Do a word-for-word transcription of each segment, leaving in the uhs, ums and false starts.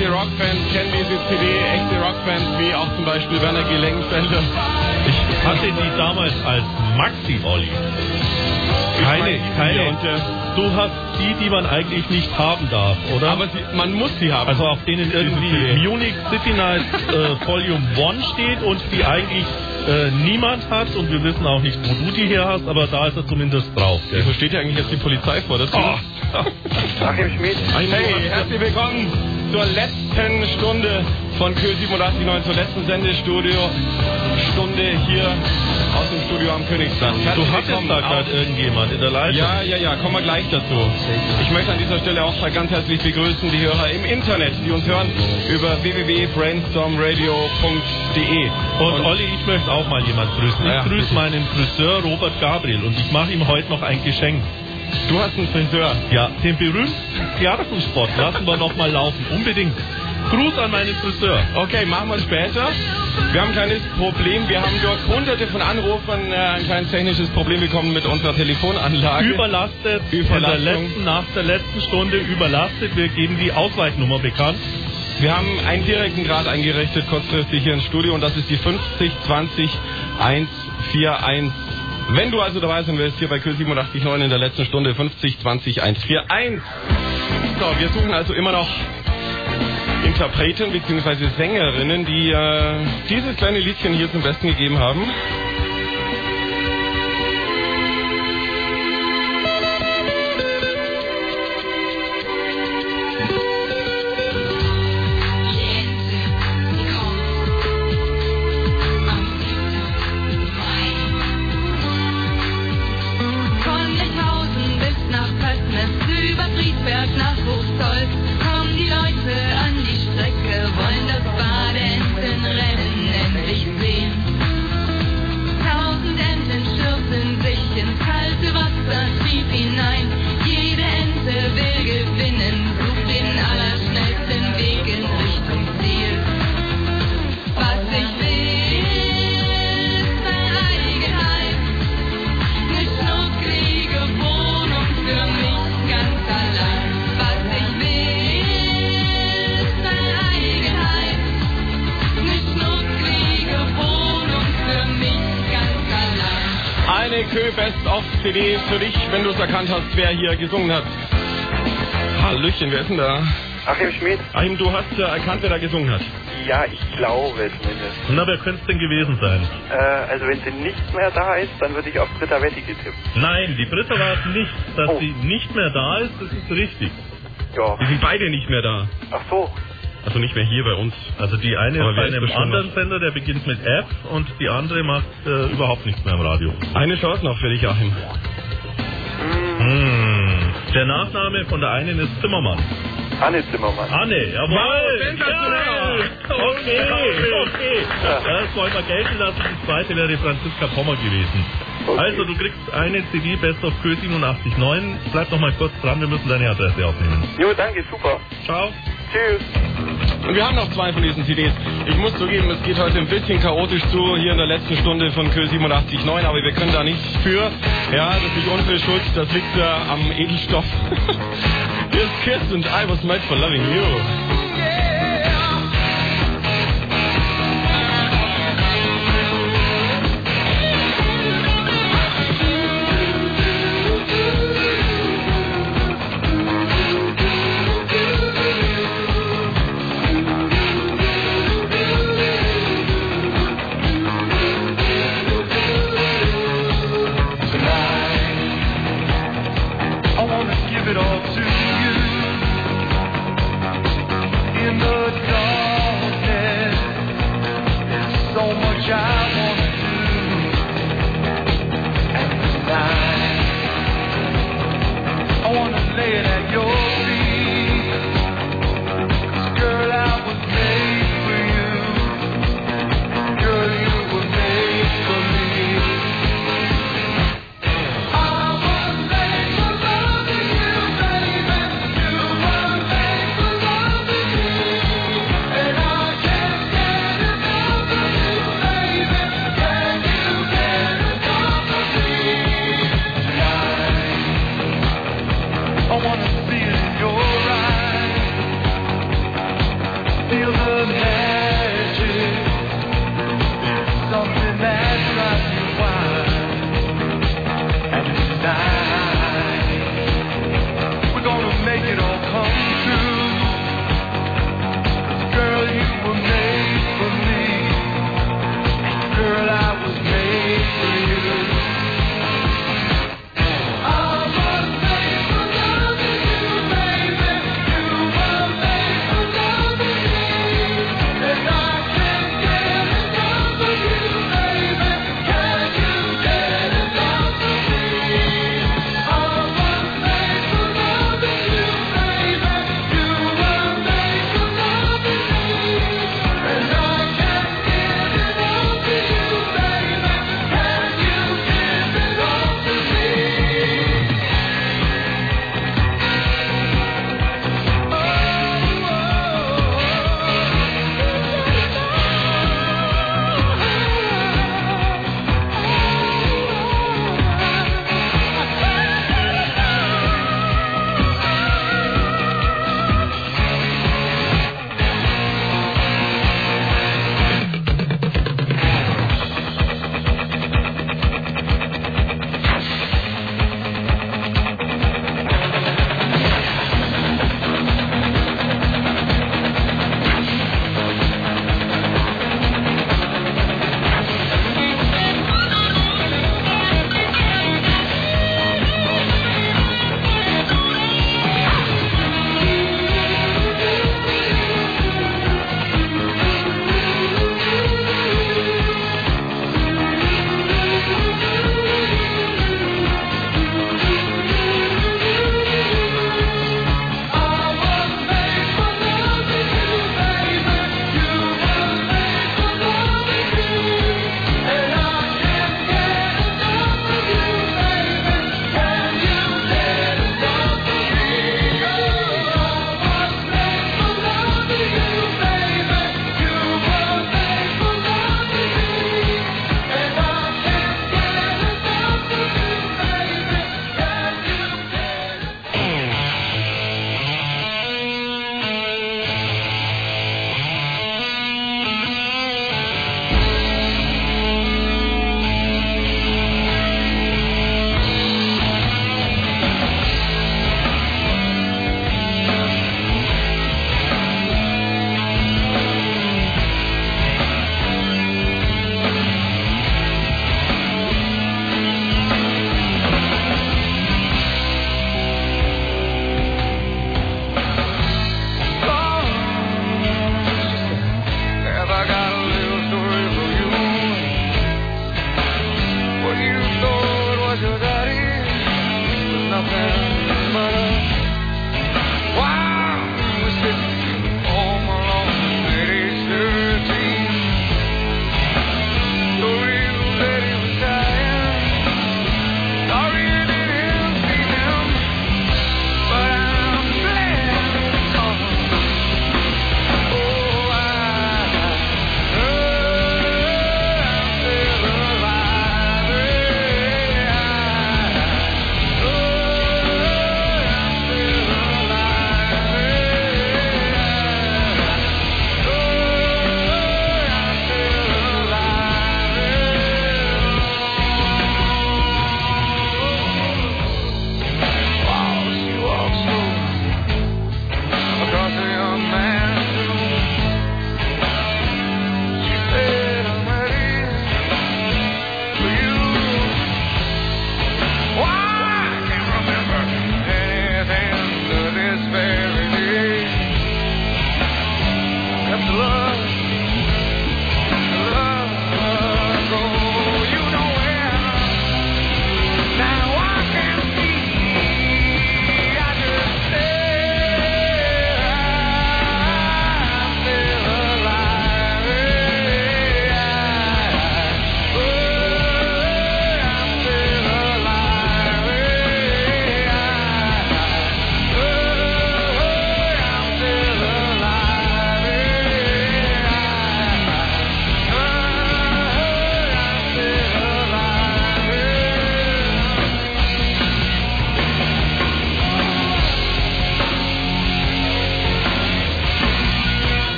echte Rockfans kennen diese C D, echte Rockfans wie auch zum Beispiel Werner G. Lengenfelder. Ich hatte die damals als Maxi-Olli. Keine, keine. Und, äh, du hast die, die man eigentlich nicht haben darf, oder? Aber sie, man muss sie haben. Also auf denen irgendwie Munich City Nights äh, Volume eins steht und die eigentlich äh, niemand hat und wir wissen auch nicht, wo du die her hast, aber da ist er zumindest drauf. Wieso ja. steht ja eigentlich jetzt die Polizei vor? Das oh. Achim Schmidt. Hey, herzlich willkommen zur letzten Stunde von Kö siebenundachtzig neun, zur letzten Sendestudio Stunde hier aus dem Studio am Königsplatz. Du hattest da gerade irgendjemand in der Leitung. Ja, ja, ja, kommen wir gleich dazu. Ich möchte an dieser Stelle auch mal ganz herzlich begrüßen die Hörer im Internet, die uns hören über w w w punkt brainstormradio punkt d e. Und, und Olli, ich möchte auch mal jemand grüßen. Ich ja, grüße meinen Friseur Robert Gabriel und ich mache ihm heute noch ein Geschenk. Du hast einen Friseur? Ja, den berühmten Kerzenspot lassen wir noch mal laufen. Unbedingt. Gruß an meinen Friseur. Okay, machen wir später. Wir haben ein kleines Problem. Wir haben dort hunderte von Anrufern äh, ein kleines technisches Problem bekommen mit unserer Telefonanlage. Überlastet. In der letzten, nach der letzten Stunde überlastet. Wir geben die Ausweichnummer bekannt. Wir haben einen direkten Grad eingerichtet, kurzfristig hier ins Studio. Und das ist die fünfzig zwanzig hunderteinundvierzig. Wenn du also dabei sein willst, hier bei Kö siebenundachtzig neun in der letzten Stunde, fünfzig zwanzig hundertvierzig. So, wir suchen also immer noch Interpreten bzw. Sängerinnen, die äh, dieses kleine Liedchen hier zum Besten gegeben haben. C D für dich, wenn du es erkannt hast, wer hier gesungen hat. Hallöchen, wer ist denn da? Achim Schmidt. Achim, du hast äh, erkannt, wer da gesungen hat? Ja, ich glaube zumindest. Na, wer könnte es denn gewesen sein? Äh, also wenn sie nicht mehr da ist, dann würde ich auf Britta Wetti getippt. Nein, die Britta war es nicht. Dass oh. sie nicht mehr da ist, das ist richtig. Ja. Die sind beide nicht mehr da. Ach so. Also nicht mehr hier bei uns. Also die eine ist bei einem anderen noch? Sender, der beginnt mit F und die andere macht äh, überhaupt nichts mehr im Radio. Eine Chance noch für dich, Achim. Hm. Der Nachname von der einen ist Zimmermann. Anne Zimmermann. Anne, jawohl. Wow, sensationell. Ja. Okay, okay. Das wollen wir gelten lassen. Die zweite wäre Franziska Pommer gewesen. Okay. Also du kriegst eine C D Best of Kö siebenundachtzig neun. Bleib noch mal kurz dran, wir müssen deine Adresse aufnehmen. Jo, danke, super. Ciao. Tschüss. Und wir haben noch zwei von diesen C Ds. Ich muss zugeben, es geht heute ein bisschen chaotisch zu, hier in der letzten Stunde von Kö siebenundachtzig neun, aber wir können da nichts für. Ja, das ist nicht unsere Schuld, das liegt ja am Edelstoff. Hier ist Kiss und I was made for loving you. Give it all to you.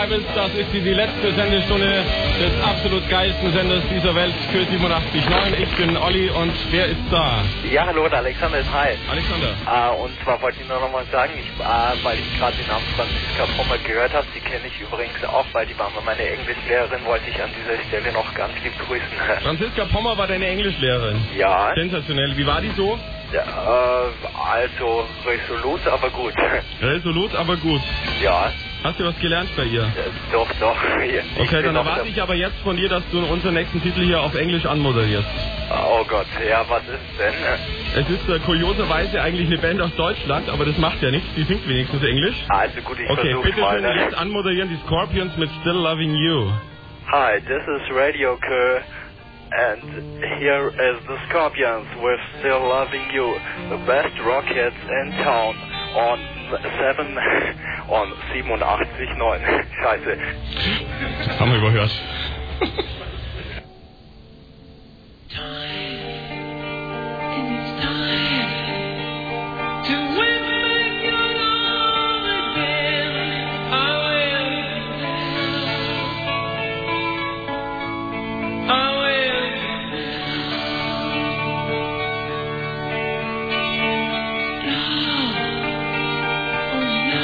dabei bist. Das ist die, die letzte Sendestunde des absolut geilsten Senders dieser Welt, Kö siebenundachtzig Komma neun. Ich bin Olli und wer ist da? Ja, hallo, der Alexander ist hi. Alexander. Äh, und zwar wollte ich nur noch mal sagen, ich, äh, weil ich gerade den Namen Franziska Pommer gehört habe, die kenne ich übrigens auch, weil die war meine Englischlehrerin, wollte ich an dieser Stelle noch ganz lieb grüßen. Franziska Pommer war deine Englischlehrerin? Ja. Sensationell. Wie war die so? Ja, äh, also resolut, aber gut. Resolut, aber gut. Ja. Hast du was gelernt bei ihr? Ja, doch, doch. Ich okay, dann erwarte ich aber jetzt von dir, dass du unseren nächsten Titel hier auf Englisch anmoderierst. Oh Gott, ja, was ist denn? Es ist äh, kurioserweise eigentlich eine Band aus Deutschland, aber das macht ja nichts, die singt wenigstens Englisch. Also gut, ich okay, versuch's bitte mal. schön, Ne? jetzt anmoderieren die Scorpions mit Still Loving You. Hi, this is Radio Kö. And here is the Scorpions with Still Loving You, the best rock hits in town on seven, on siebenundachtzig Komma neun. Scheiße. Haben wir überhört.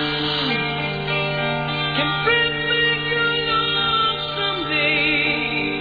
Can bring me your love someday.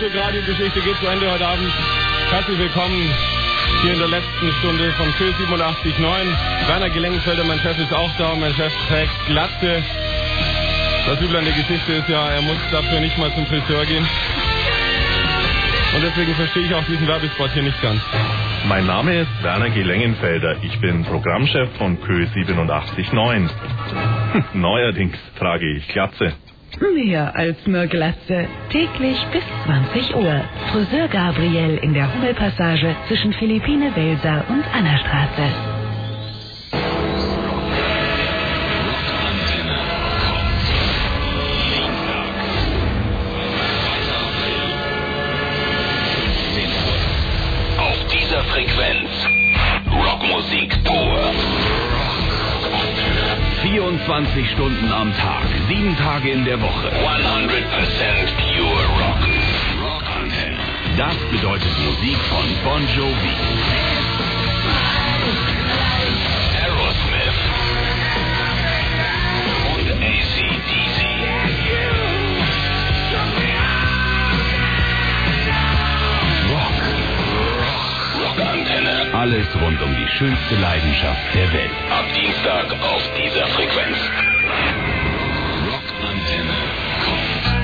Stück Radiogeschichte geht zu Ende heute Abend. Herzlich willkommen hier in der letzten Stunde von Kö siebenundachtzig Komma neun. Werner Gelenkenfelder, mein Chef, ist auch da. Mein Chef trägt Glatze. Das Üble an der Geschichte ist ja, er muss dafür nicht mal zum Friseur gehen. Und deswegen verstehe ich auch diesen Werbespot hier nicht ganz. Mein Name ist Werner Gelenkenfelder. Ich bin Programmchef von Kö siebenundachtzig Komma neun. Neuerdings trage ich Glatze. Mehr als nur Glatze. Täglich bis zwanzig Uhr. Friseur Gabriel in der Hummelpassage zwischen Philippine Welser und Annastraße. Auf dieser Frequenz Rockmusik pur. vierundzwanzig Stunden am Tag, sieben Tage in der Woche. hundert Prozent Pure Rock. Rock Antenne. Das bedeutet Musik von Bon Jovi, Aerosmith und A C D C. Rock. Rock. Rock Antenne. Alles rund um die schönste Leidenschaft der Welt. Ab Dienstag auf dieser Frequenz. Rock Antenne kommt.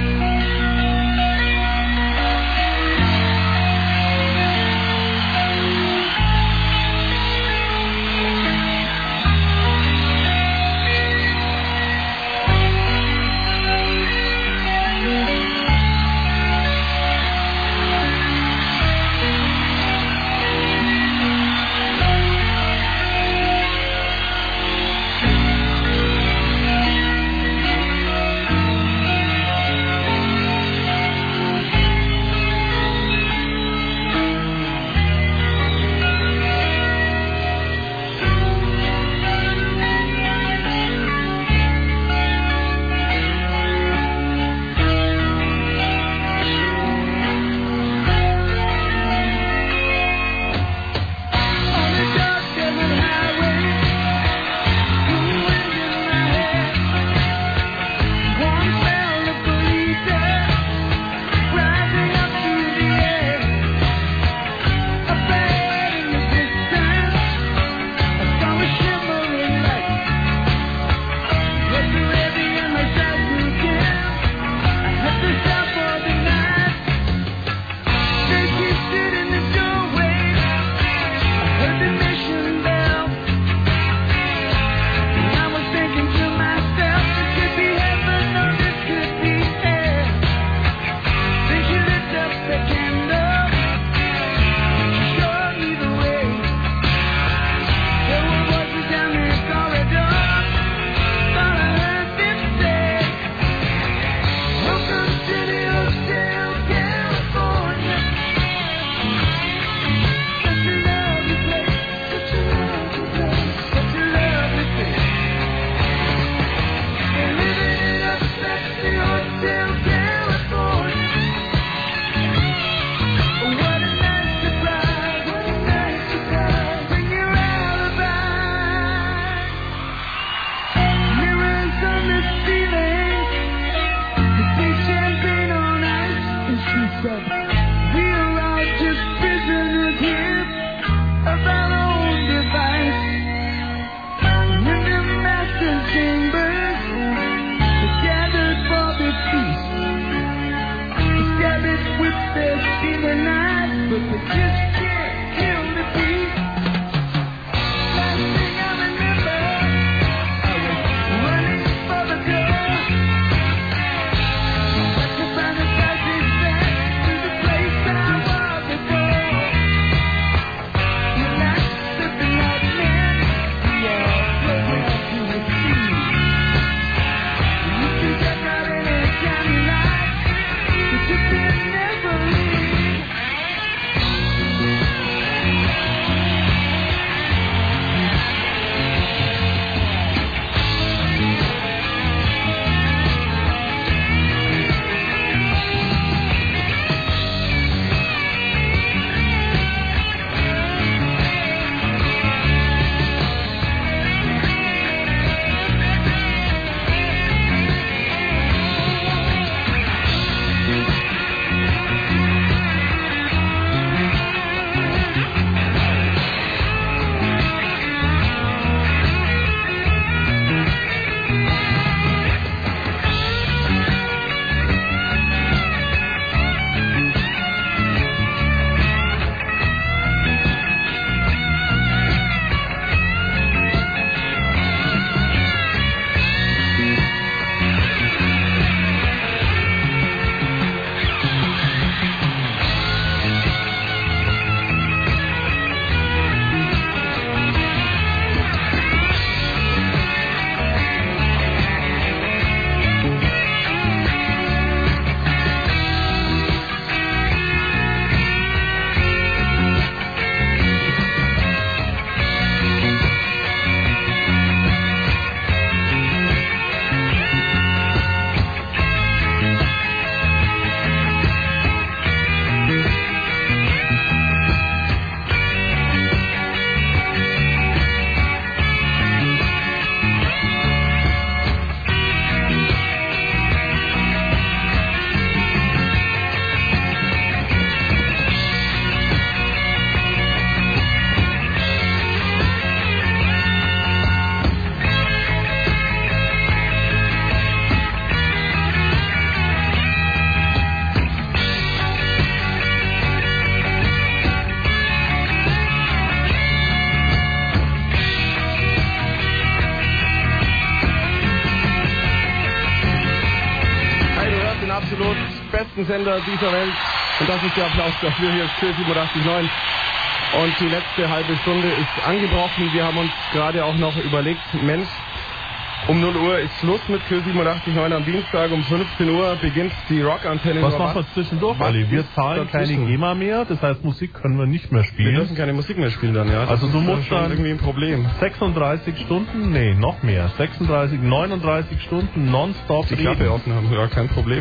besten Sender dieser Welt. Und das ist der Applaus dafür. Hier ist Kö siebenundachtzig Komma neun. Und die letzte halbe Stunde ist angebrochen. Wir haben uns gerade auch noch überlegt, Mensch, um null Uhr ist Schluss mit Kö siebenundachtzig Komma neun am Dienstag. Um fünfzehn Uhr beginnt die Rockantenne. Was machen wir zwischendurch, Ali? Wir zahlen keine GEMA mehr, das heißt Musik können wir nicht mehr spielen. Wir dürfen keine Musik mehr spielen dann, ja. Das also du ist musst dann irgendwie ein Problem. sechsunddreißig Stunden, nee, noch mehr. sechsunddreißig, neununddreißig Stunden nonstop die Klappe offen haben, ja, kein Problem.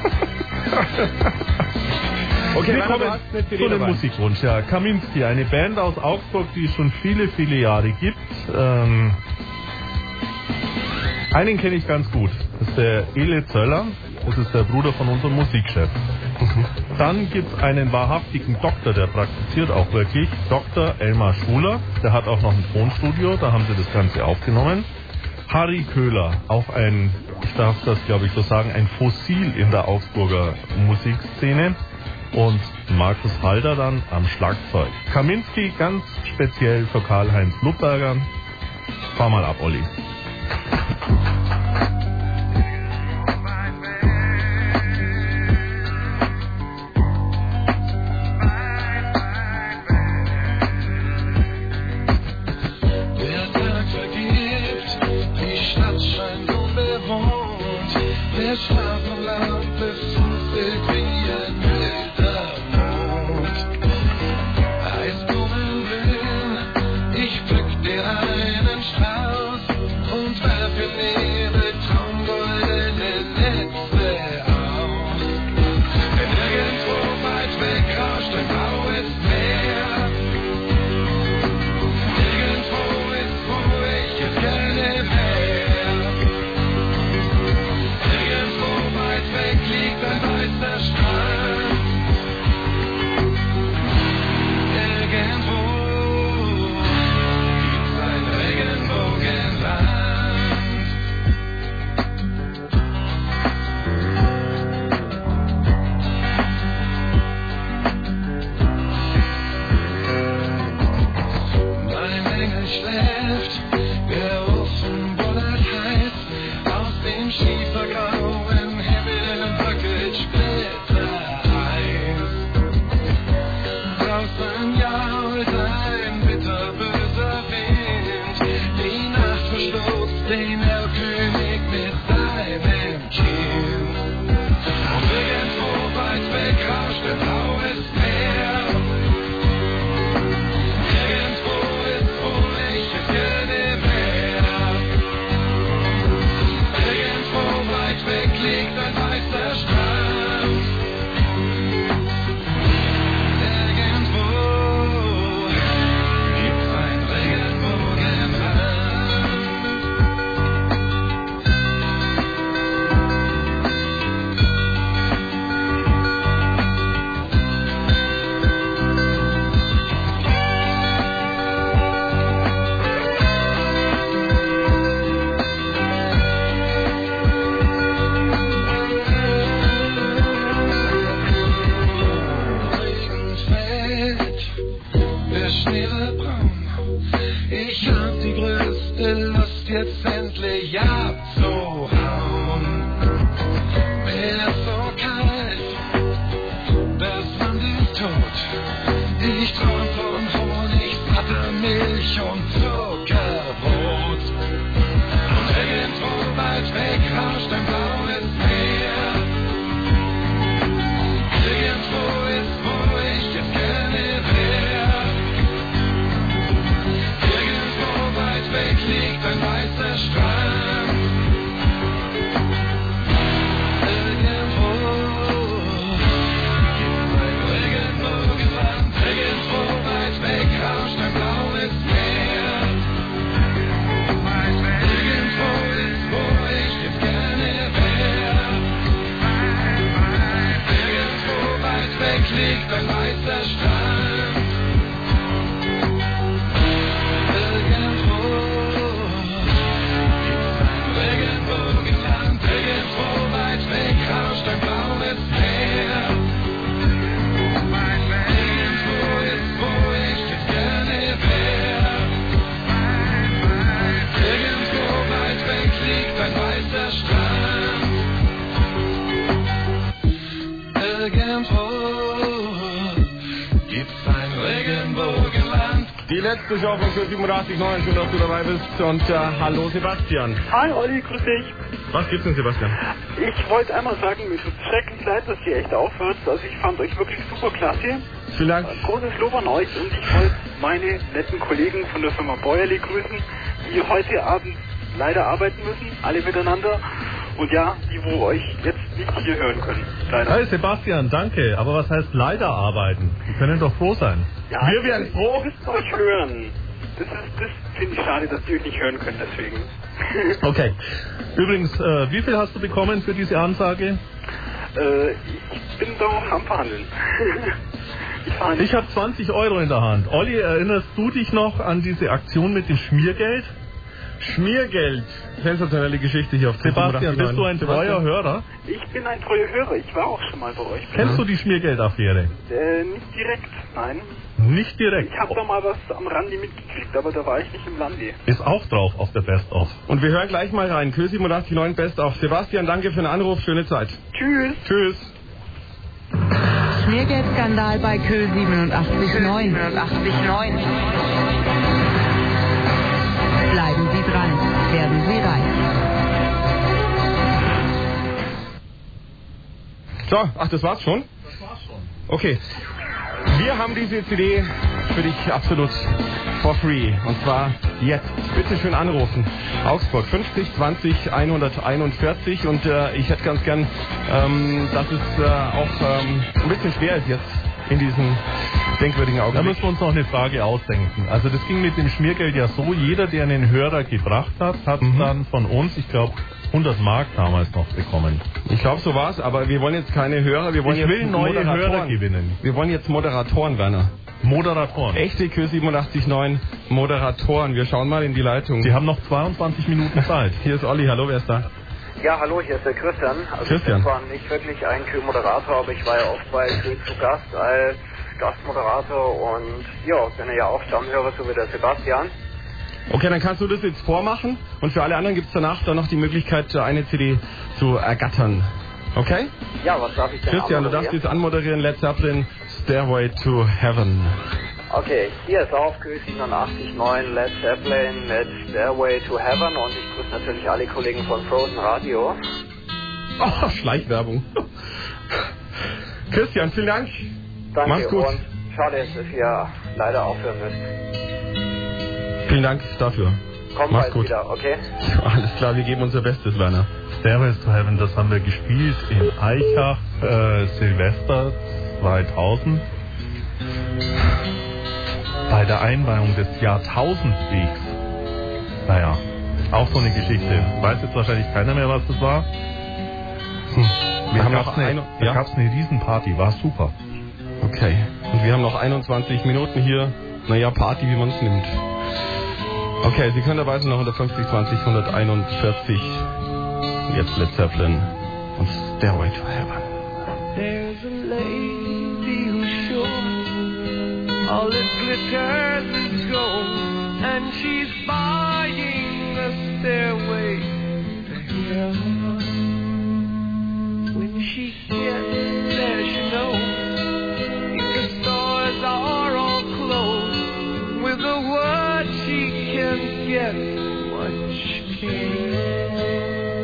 Okay, wir kommen zu dem Musikwunsch. Ja, Kaminski, eine Band aus Augsburg, die es schon viele, viele Jahre gibt. Ähm, einen kenne ich ganz gut. Das ist der Ele Zöller. Das ist der Bruder von unserem Musikchef. Mhm. Dann gibt es einen wahrhaftigen Doktor, der praktiziert auch wirklich. Doktor Elmar Schuler. Der hat auch noch ein Tonstudio. Da haben sie das Ganze aufgenommen. Harry Köhler, auch ein, ich darf das glaube ich so sagen, ein Fossil in der Augsburger Musikszene. Und Markus Halder dann am Schlagzeug. Kaminski ganz speziell für Karl-Heinz Lubberger. Fahr mal ab, Olli. Der Tag vergeht, die Stadt scheint unbewohnt. Der Schlafenland befusselt wie ein wilder Mond. Eisblumen blühen, ich pflück dir einen Strauß und werf im Nebel traumgoldene Netze aus. Denn nirgendwo weit weg rauscht ein blaues Meer. Nirgendwo ist, wo ich es gerne wär. Nirgendwo weit weg liegt ein weißer Strand. Irgendwo gibt's ein Regenbogenland. Mein Engel schläft, der Ofen bullert heiß, aus dem schiefergrauen Himmel bröckelt Splittereis. Draußen jault ein bitterböser Wind, die Nacht verschlug den Erlkönig mit seinem Kind. Und irgendwo weit weg rauscht ein blaues Meer. Nirgendwo ist, wo ich es gerne wär. Irgendwo weit weg liegt ein weißer Strand. Irgendwo gibt's ein Regenbogenland. Regen fällt, der Schnee wird braun. Ich hab die größte Lust, jetzt endlich abzuhauen. Mir ist so kalt, das Land ist tot. Ich träum von Honig, satter Milch und Zuckerbrot. Und irgendwo weit weg rauscht ein blaues Meer. Irgendwo ist, wo ich es gerne wär. Irgendwo weit weg liegt ein weißer Strand. Irgendwo gibt's ein Regenbogenland. Irgendwo weit weg rauscht ein blaues Meer. Irgendwo ist, wo ich es gerne wär. Irgendwo weit weg liegt ein weißer Strand. Irgendwo gibt's ein Regenbogenland. Irgendwo weit weg rauscht ein blaues Meer. Irgendwo ist, wo ich es gerne wär. Irgendwo weit weg liegt ein weißer Strand. Die letzte Show von Kür siebenundachtzig Komma neun. Schön, dass du dabei bist. Und äh, hallo Sebastian. Hi Olli, grüß dich. Was gibt's denn, Sebastian? Ich wollte einmal sagen, mir tut es schrecklich leid, dass ihr echt aufhört. Also ich fand euch wirklich super klasse. Vielen Dank. Großes Lob an euch und ich wollte meine netten Kollegen von der Firma Bäuerli grüßen, die heute Abend leider arbeiten müssen, alle miteinander. Und ja, die, wo euch jetzt nicht hier hören können. Leider. Hey Sebastian, danke. Aber was heißt leider arbeiten? Die können doch froh sein. Ja, Wir wären froh. Ihr müsst euch hören. Das ist, das finde ich schade, dass die euch nicht hören können, deswegen. Okay. Übrigens, äh, wie viel hast du bekommen für diese Ansage? äh, ich bin doch am Verhandeln. ich verhandle. Ich habe zwanzig Euro in der Hand. Olli, erinnerst du dich noch an diese Aktion mit dem Schmiergeld? Schmiergeld. Sensationelle Geschichte hier auf Sebastian, bist du ein treuer Hörer? Ich bin ein treuer Hörer. Ich war auch schon mal bei euch. Kennst du die Schmiergeldaffäre? Äh, nicht direkt, nein. Nicht direkt. Ich habe da mal was am Rande mitgekriegt, aber da war ich nicht im Lande. Ist auch drauf auf der Best-of. Und wir hören gleich mal rein. Kür siebenundachtzig Komma neun Best auf. Sebastian, danke für den Anruf. Schöne Zeit. Tschüss. Tschüss. Schmiergeldskandal bei Kö siebenundachtzig Komma neun. Bleiben Sie dran, werden Sie reich. So, ach, das war's schon? Das war's schon. Okay. Wir haben diese C D für dich absolut for free. Und zwar jetzt. Bitte schön anrufen. Augsburg fünfzig zwanzig hunderteinundvierzig. Und äh, ich hätte ganz gern, ähm, dass es äh, auch ähm, ein bisschen schwer ist jetzt in diesen denkwürdigen Da Augenblick. müssen wir uns noch eine Frage ausdenken. Also das ging mit dem Schmiergeld ja so, jeder, der einen Hörer gebracht hat, hat Mhm. dann von uns, ich glaube, hundert Mark damals noch bekommen. Ich glaube, so war's, aber wir wollen jetzt keine Hörer, wir wollen Ich jetzt will neue Moderatoren. Hörer gewinnen. Wir wollen jetzt Moderatoren, Werner. Moderatoren. Echte Kür siebenundachtzig Komma neun Moderatoren. Wir schauen mal in die Leitung. Sie haben noch zweiundzwanzig Minuten Zeit. Hier ist Olli, hallo, wer ist da? Ja, hallo, hier ist der Christian. Also Christian. ich bin zwar nicht wirklich ein Kö-Moderator, aber ich war ja oft bei Kö zu Gast als Gastmoderator und ja, bin ja auch Stammhörer, so wie der Sebastian. Okay, dann kannst du das jetzt vormachen und für alle anderen gibt es danach dann noch die Möglichkeit, eine C D zu ergattern. Okay? Ja, was darf ich denn Christian, du darfst anmoderieren? jetzt anmoderieren, Led Zeppelin, Stairway to Heaven. Okay, hier ist auf Kö siebenundachtzig Komma neun Led Zeppelin mit Stairway to Heaven und ich grüße natürlich alle Kollegen von Frozen Radio. Oh, Schleichwerbung. Christian, vielen Dank. Danke Mach's gut. und schade, dass ihr leider aufhören müsst. Vielen Dank dafür. Kommt Mach's bald gut. wieder, okay? Alles klar, wir geben unser Bestes, Werner. Stairway to Heaven, das haben wir gespielt in Eichach, äh, Silvester zweitausend. Bei der Einweihung des Jahrtausendwegs. Naja, auch so eine Geschichte. Weiß jetzt wahrscheinlich keiner mehr, was das war. Hm. Wir Da haben gab's noch eine, eine, da ja? gab's eine Riesenparty, war super. Okay. Und wir haben noch einundzwanzig Minuten hier. Naja, Party, wie man es nimmt. Okay, Sie können dabei sein, noch hundertfünfzig zwanzig hunderteinundvierzig. Jetzt Led Zeppelin und Stairway to Heaven. There's a lady who's sure all that glitters is gold, and she's buying a stairway to heaven. When she gets there, she knows the stores are all closed. With a word, she can get what she can.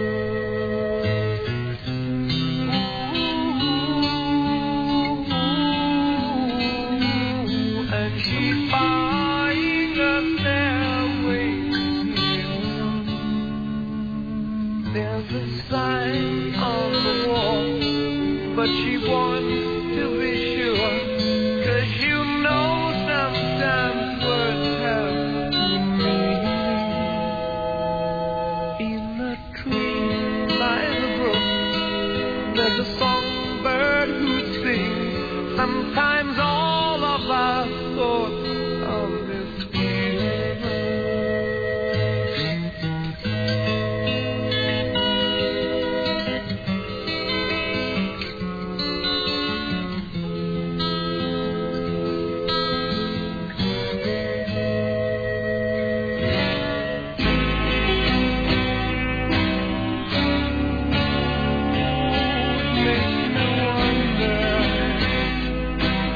She's buying a stairway to heaven. There's a sign on the wall, but she wants to be sure, 'cause you know sometimes words have meaning. In the tree by the brook, there's a songbird who sings. Sometimes all of our thoughts are misgiven. Makes me wonder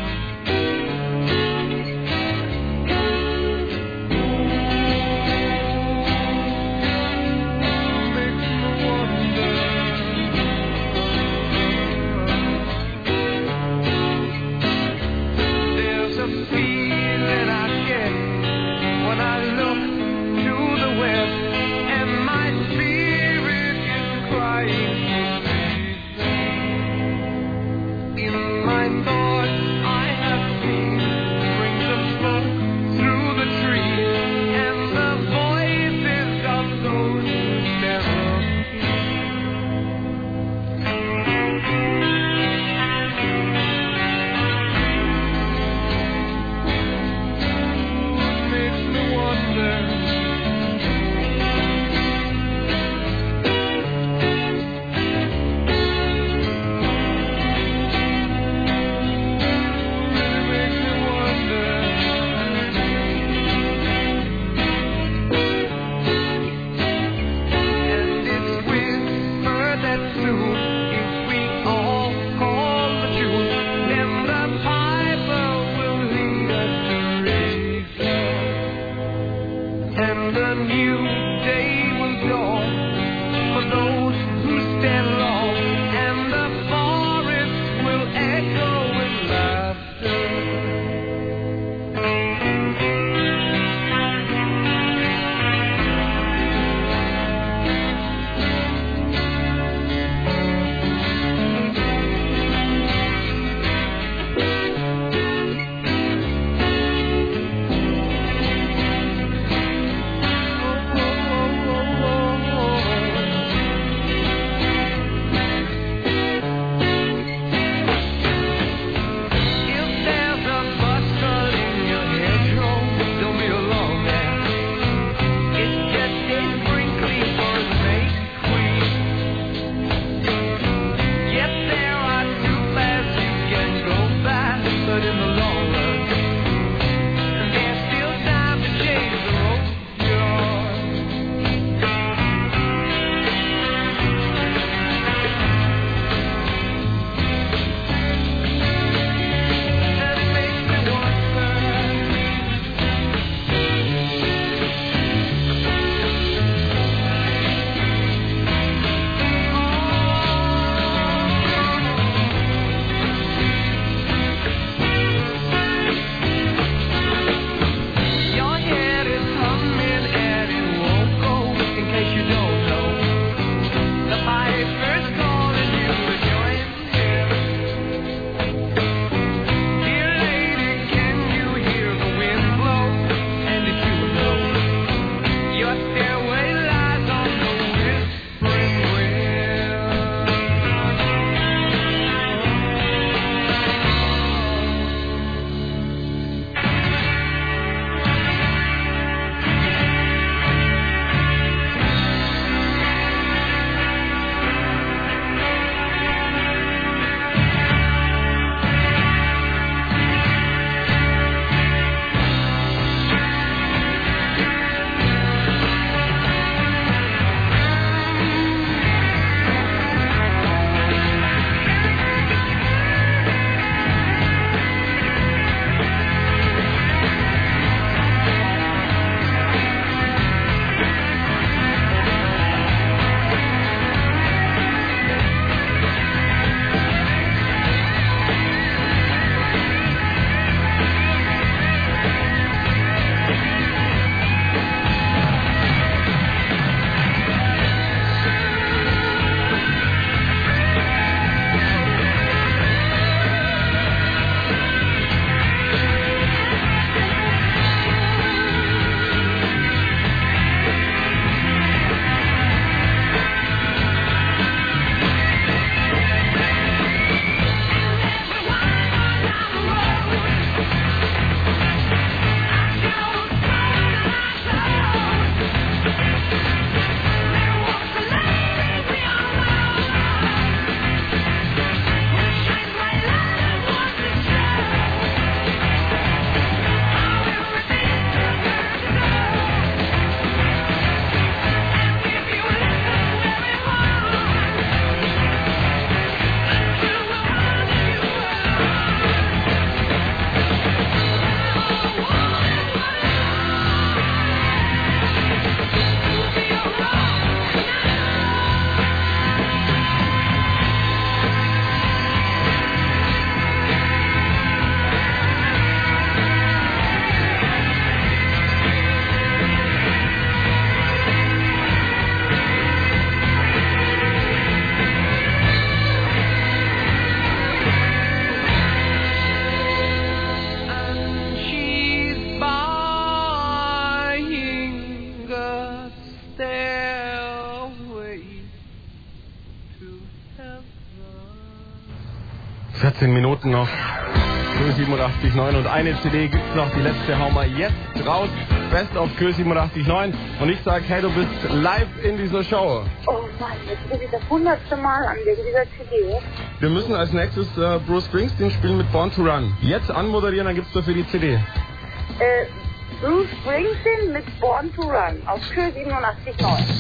Minuten noch. Kö siebenundachtzig Komma neun und eine C D gibt's noch, die letzte hauen wir jetzt raus. Best of Kö siebenundachtzig Komma neun und ich sag, hey, du bist live in dieser Show. Oh Mann, jetzt rufe ich das hundertste Mal an wegen dieser C D. Wir müssen als nächstes äh, Bruce Springsteen spielen mit Born to Run. Jetzt anmoderieren, dann gibt's dafür die C D. Äh, Bruce Springsteen mit Born to Run auf Kö siebenundachtzig Komma neun.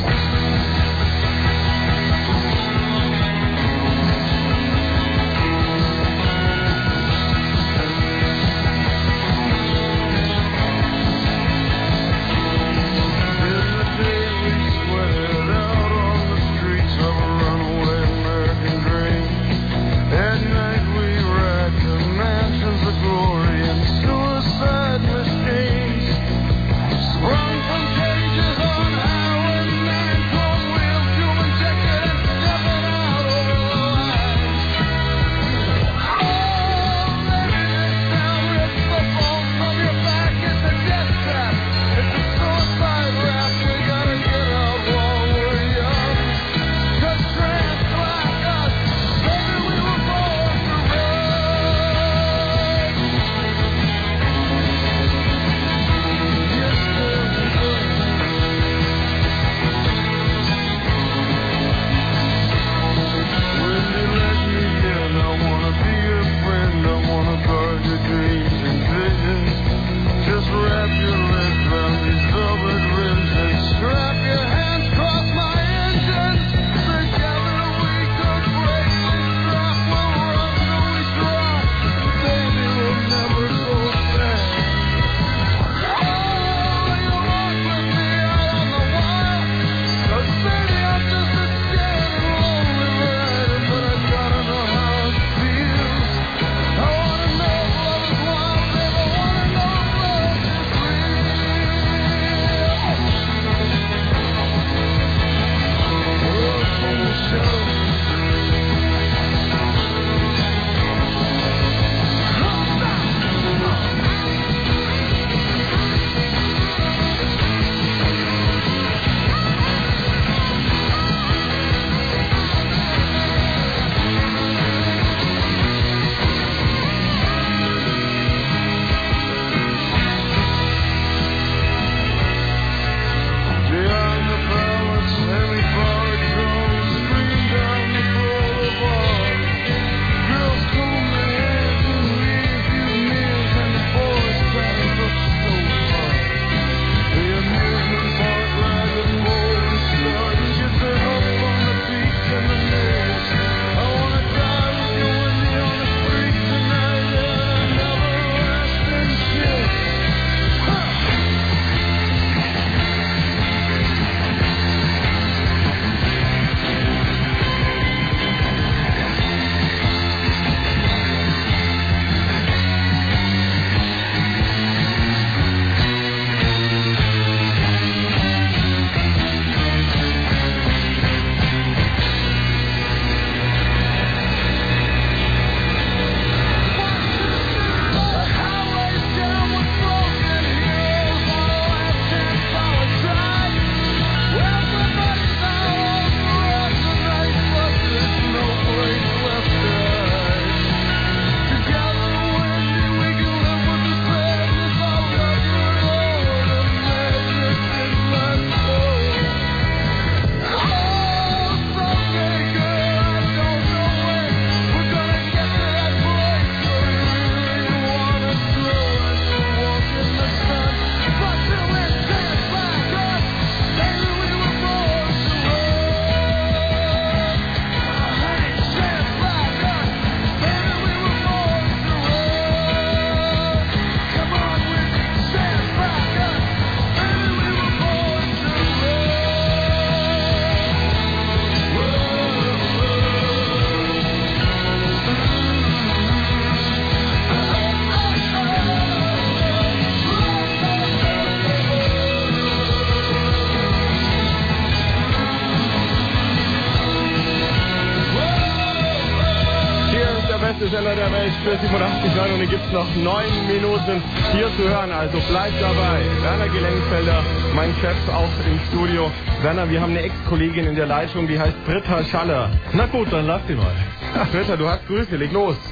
beste Sender der Welt für siebenundachtzig Komma neun und den gibt es noch neun Minuten hier zu hören. Also bleibt dabei. Werner Gelenkfelder, mein Chef auch im Studio. Werner, wir haben eine Ex-Kollegin in der Leitung, die heißt Britta Schaller. Na gut, dann lass sie mal. Ach, Britta, du hast Grüße, leg los.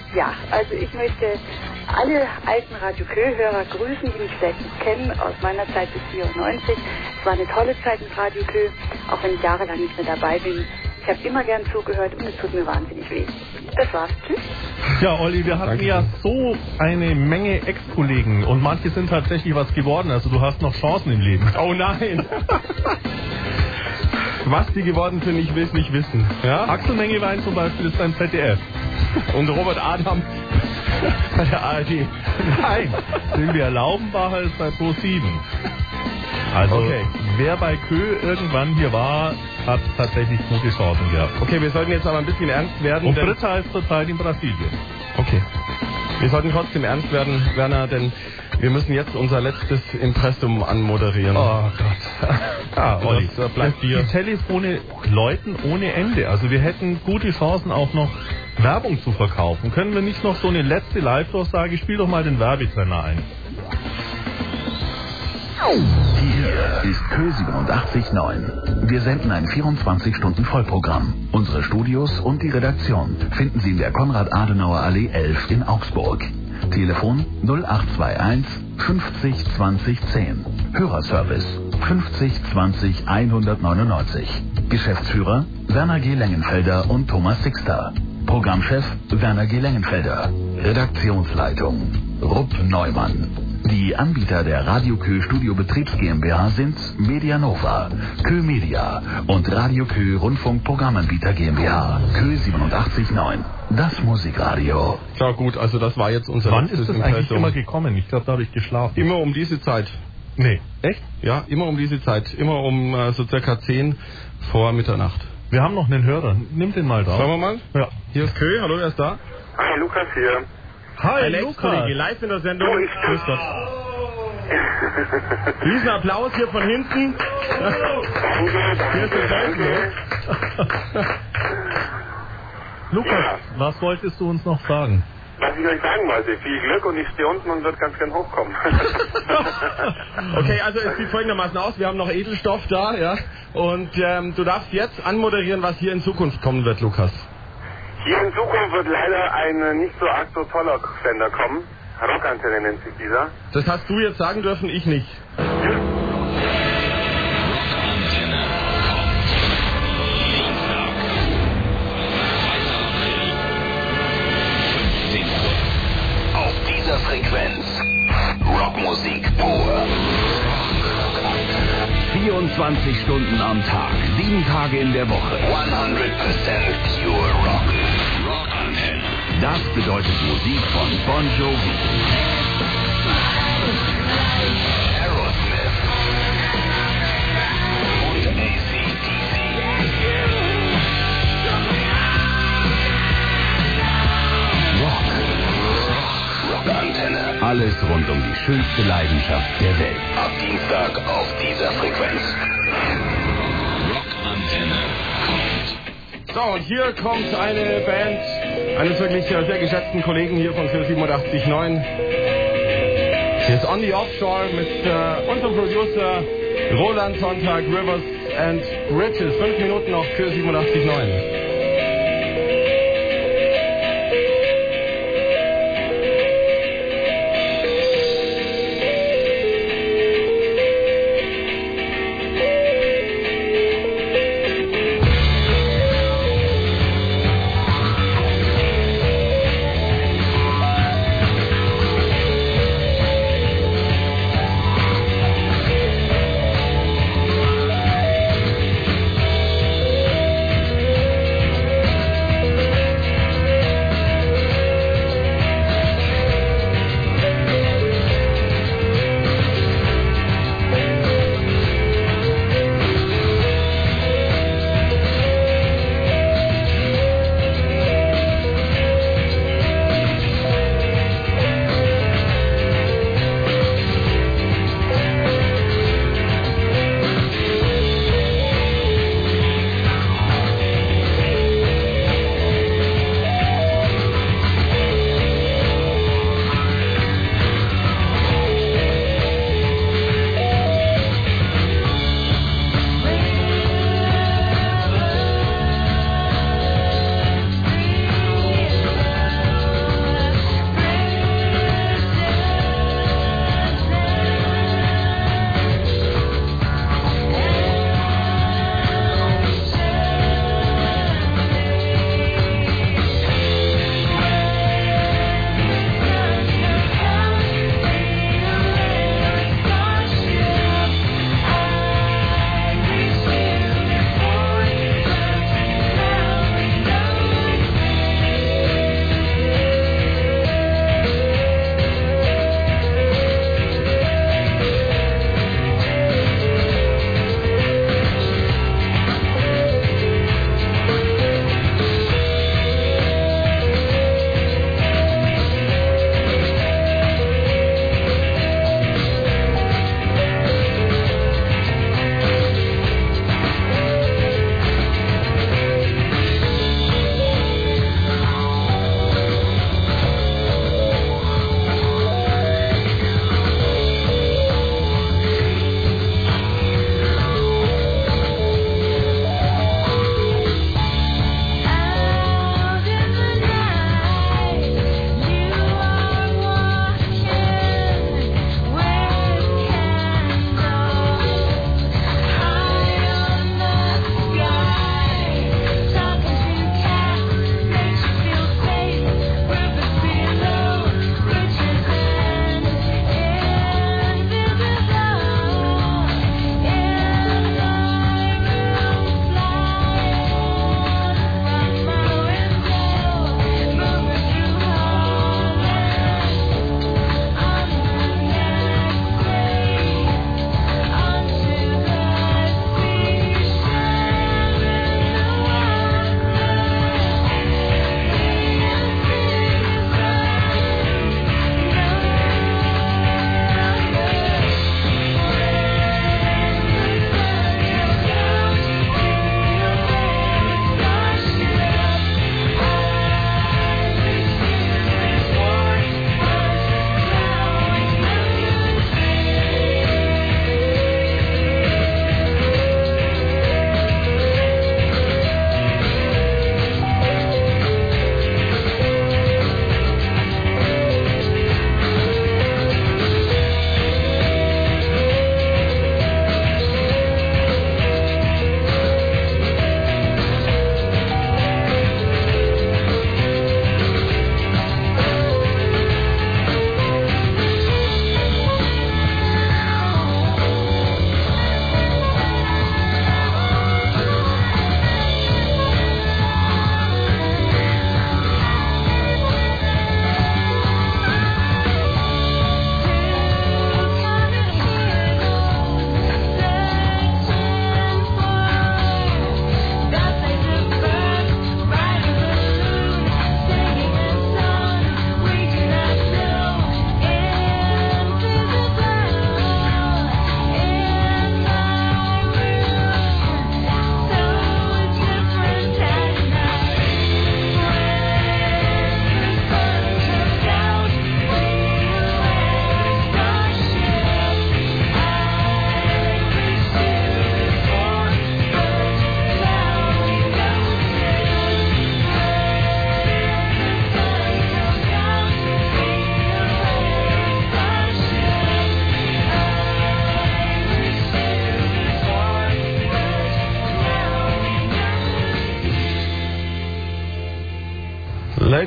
Ja, also ich möchte alle alten Radio Kö-Hörer grüßen, die mich vielleicht nicht kennen, aus meiner Zeit bis vierundneunzig. Es war eine tolle Zeit mit Radio Kö, auch wenn ich jahrelang nicht mehr dabei bin. Ich habe immer gern zugehört und es tut mir wahnsinnig weh. Das war's. Tschüss. Ja, Olli, wir hatten Danke. ja so eine Menge Ex-Kollegen und manche sind tatsächlich was geworden. Also du hast noch Chancen im Leben. Oh nein! Was die geworden sind, ich will es nicht wissen. Ja? Axel Mengewein zum Beispiel ist beim Z D F. Und Robert Adam bei der A R D. Nein, Silvia Laubenbacher ist bei Pro sieben. Also Okay. wer bei Kö irgendwann hier war, hat tatsächlich gute Chancen gehabt. Okay, wir sollten jetzt aber ein bisschen ernst werden. Und denn- Britta ist zurzeit in Brasilien. Okay. Wir sollten trotzdem ernst werden, Werner, denn wir müssen jetzt unser letztes Impressum anmoderieren. Oh Gott. Ja, Olli, Das, äh, bleibt dir. Die Telefone läuten ohne Ende. Also wir hätten gute Chancen auch noch Werbung zu verkaufen. Können wir nicht noch so eine letzte Live-Durchsage? Spiel doch mal den Werbetrenner ein. Hier ist Kö siebenundachtzig neun. Wir senden ein vierundzwanzig-Stunden-Vollprogramm. Unsere Studios und die Redaktion finden Sie in der Konrad-Adenauer-Allee elf in Augsburg. Telefon null acht zwei eins fünfzig zwanzig zehn. Hörerservice fünfzig zwanzig hundertneunundneunzig. Geschäftsführer Werner G. Lengenfelder und Thomas Sixter. Programmchef Werner G. Lengenfelder. Redaktionsleitung Rupp Neumann. Die Anbieter der Radio Kö Studio Betriebs GmbH sind Medianova, Kö Media und Radio Kö Rundfunkprogrammanbieter GmbH. Kö siebenundachtzig neun. Das Musikradio. Ja gut, also das war jetzt unser Wann letztes ist das eigentlich Impressum. immer gekommen? Ich glaube, da habe ich geschlafen. Immer um diese Zeit. Nee. Echt? Ja, immer um diese Zeit. Immer um äh, so circa zehn vor Mitternacht. Wir haben noch einen Hörer. Nimm den mal drauf. Schauen wir mal. Ja. Hier ist Kö, hallo, wer ist da? Hi, Lukas hier. Hi, Ein Lukas. Ex-Kollege, live in der Sendung. Grüß Gott. Riesen Applaus hier von hinten. Hier ist der Seiten. Lukas, was wolltest du uns noch sagen? Was ich euch sagen wollte, viel Glück und ich stehe unten und würde ganz gern hochkommen. Okay, also es sieht folgendermaßen aus. Wir haben noch Edelstoff da, ja. Und ähm, du darfst jetzt anmoderieren, was hier in Zukunft kommen wird, Lukas. Hier in Zukunft wird leider ein nicht so arg so toller Sender kommen. Rockantenne nennt sich dieser. Das hast du jetzt sagen dürfen, ich nicht. Auf dieser Frequenz Rockmusik pur. vierundzwanzig Stunden am Tag, sieben Tage in der Woche. hundert Prozent pure Rock. Rockantenne. Das bedeutet Musik von Bon Jovi, Aerosmith und A C D C. Rock. Rockantenne. Alles rund um die schönste Leidenschaft der Welt. Ab Dienstag auf dieser Frequenz. Rockantenne kommt. So, und hier kommt eine Band eines wirklich sehr geschätzten Kollegen hier von Kö siebenundachtzig neun. Hier ist On the Offshore mit äh, unserem Producer Roland Sonntag, Rivers and Bridges. Fünf Minuten auf Kö siebenundachtzig neun.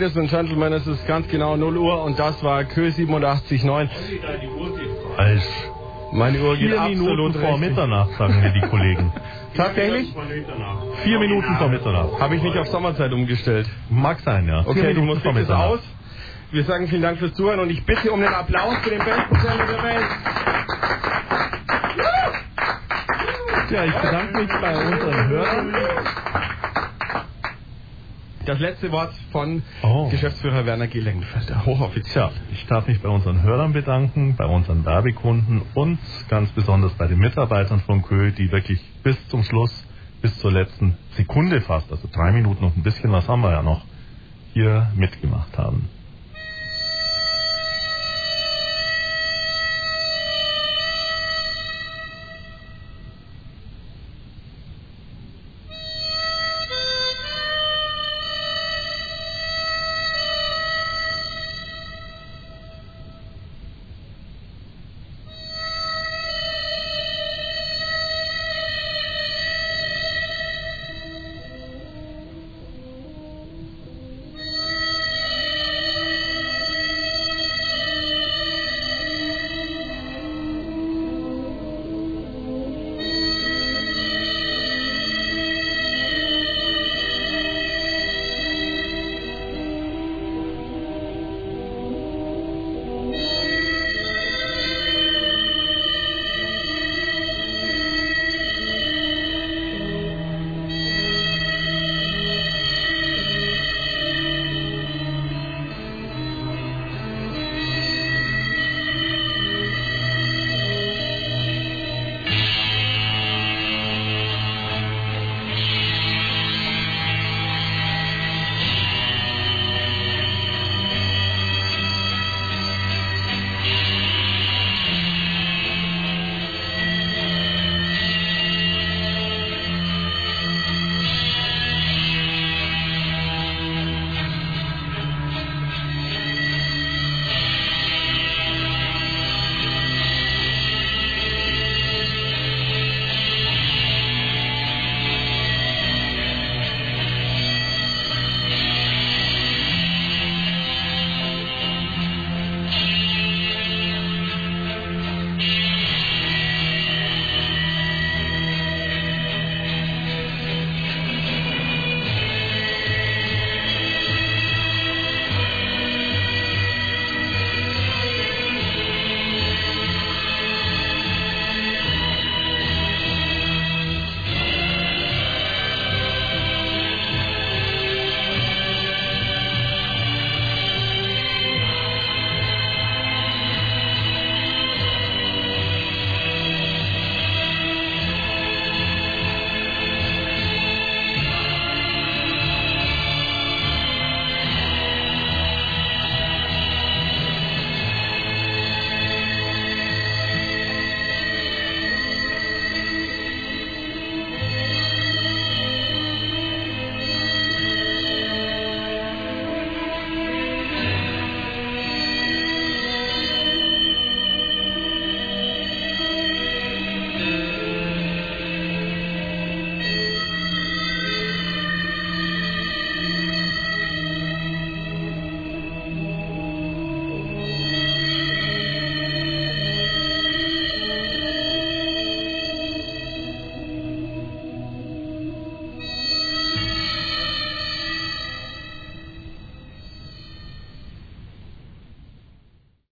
Ladies and Gentlemen, es ist ganz genau null Uhr und das war Kö siebenundachtzig Komma neun. Als Meine Uhr geht vier absolut Minuten vor richtig. Mitternacht, sagen mir die Kollegen. Tatsächlich? Vier Minuten vor Mitternacht. Habe ich nicht auf Sommerzeit umgestellt. Mag sein, ja. Okay, Vier die Minuten Musik vor ist Mitternacht. aus. Wir sagen vielen Dank fürs Zuhören und ich bitte um den Applaus für den besten Sender der Welt. Ja, ich bedanke mich bei unseren Hörern. Das letzte Wort von Oh. Geschäftsführer Werner G. Lengenfelder, hochoffiziell. Ich darf mich bei unseren Hörern bedanken, bei unseren Werbekunden und ganz besonders bei den Mitarbeitern von Kö, die wirklich bis zum Schluss, bis zur letzten Sekunde fast, also drei Minuten und ein bisschen was haben wir ja noch, hier mitgemacht haben.